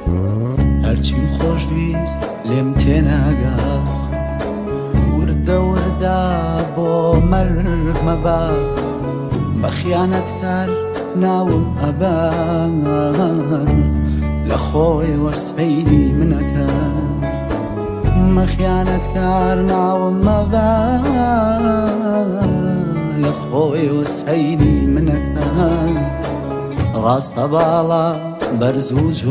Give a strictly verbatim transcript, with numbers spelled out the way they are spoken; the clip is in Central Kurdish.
هەرچیم خۆشویست لێم تێناگا وردە وردە بۆ مەرگ مەبا بە خیانەتکار ناوم ئەبا لە خۆی وەسفەیری منەکە مەخیانەتکار ناوم مەبا لە خۆی وەسفەیری منەکە ڕاستە باڵا بەرز و